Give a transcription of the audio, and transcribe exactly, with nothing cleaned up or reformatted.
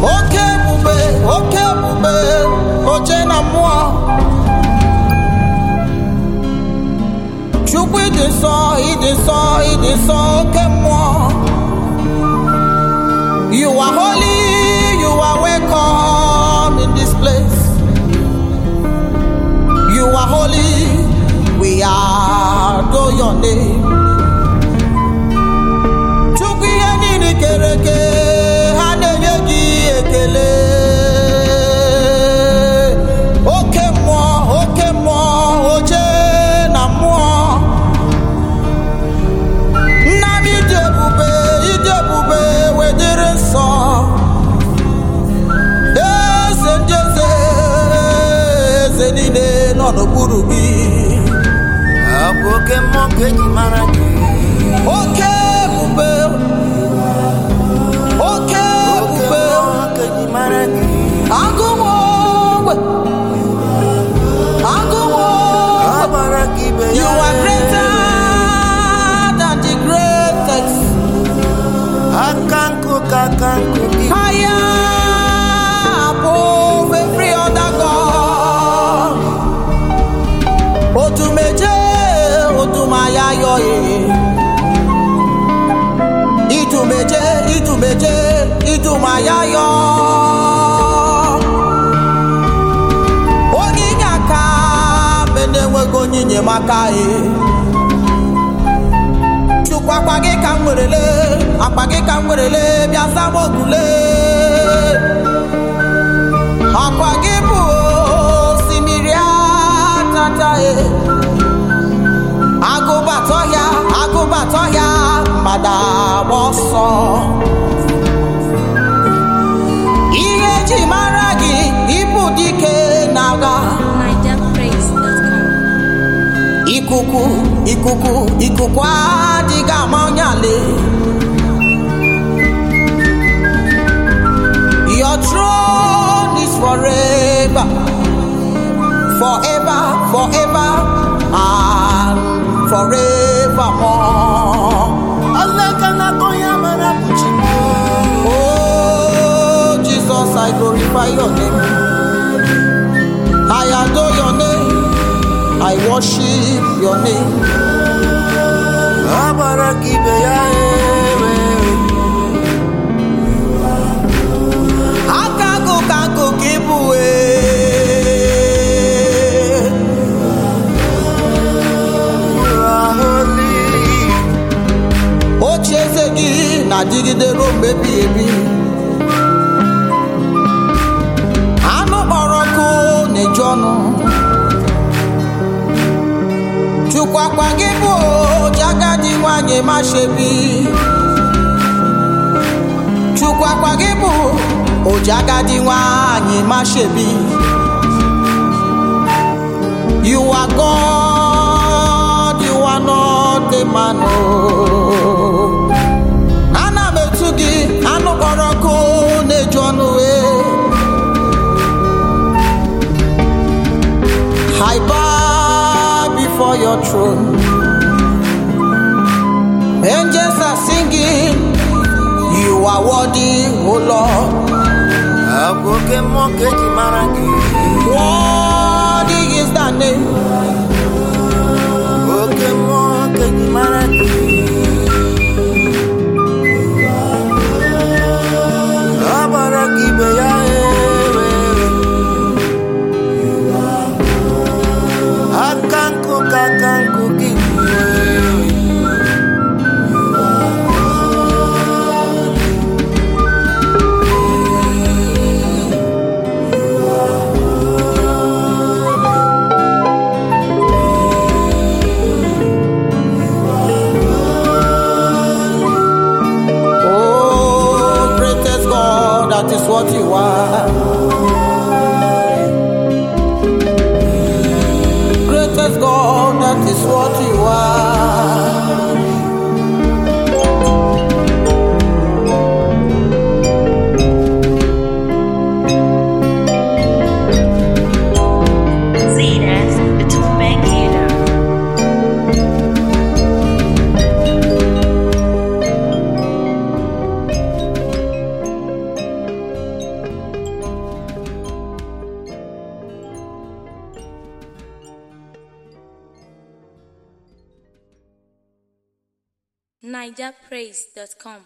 oke bube, oke bube, oche na mmụọ. Chukwu ịdị nsọ, ịdị nsọ, ịdị nsọ, oke mmụọ. You are holy, you are welcome in this place. You are holy, we adore your name. Chukwu ihe niile kere eke, ha na-enye gị ekele. Oke mmụọ, oke mmụọ, oche na mmụọ. Nna m ịdị ebube, ịdị ebube, wedịrị nsọ. Eze ndị eze, eze niile nọ n'okpuru gị. Abụ oke mmụọ ka eji mara gị. Oke ebube, oke ebube, ka eji mara gị. agụmọ ogbe, agụmọ Abara gị ibe ya. You are greater than the greatest. Aka nkụ ka aka nkụ gị. Higher above every other God. Otumeje, otumaya yoye. Itumeje, itumeje, itumaya yo. Onyinye aka mene nwego onyinye maka e. Chukwu akpa gị ka m werele, akpa gị ka m werele, bịa sama okule. Akwa gị bụ osimiri atata e. Agụbatọ ya, agụbatọ ya, mmadụ agba ọsọ. Ihe eji mara gị, ịbụ dike n'agha. niger praise dot com. Ikuku, ikuku, ikuku adịghị ama onye ale. Your throne is forever, forever, forever, and forevermore. Allah ka na-akọ ya mara kpuchi m. Oh, Jesus, I glorify your name. I adore your name. I worship your name. Abara gị ibe ya ewe. Akago kago kibuwe. You are holy. Ocheze gị na-adịgide ruo mgbe ebighị ebi. Anụ kpọrọ ọkụ na-eju ọnụ. Chukwu akwa gị bụ oji agadi nwanyị mashebi. Chukwu akwa gị bụ oji agadi nwanyị mashebi. You are God, you are not a man. Oh. Ana m etu gị, anụ kpọrọ ọkụ na-eju ọnụ e. I bow before your throne. Angels are singing, you are worthy, O Lord. Abụ oke mmụọ ka eji mara gị. Worthy is thy name. Oke mmụọ ka eji mara gị. Abara gị ibe ya ewe. Aka nkụ ka aka nkụ gị. Oh, greatest God, that is what you are. Greatest God, that is what you are. niger praise dot com.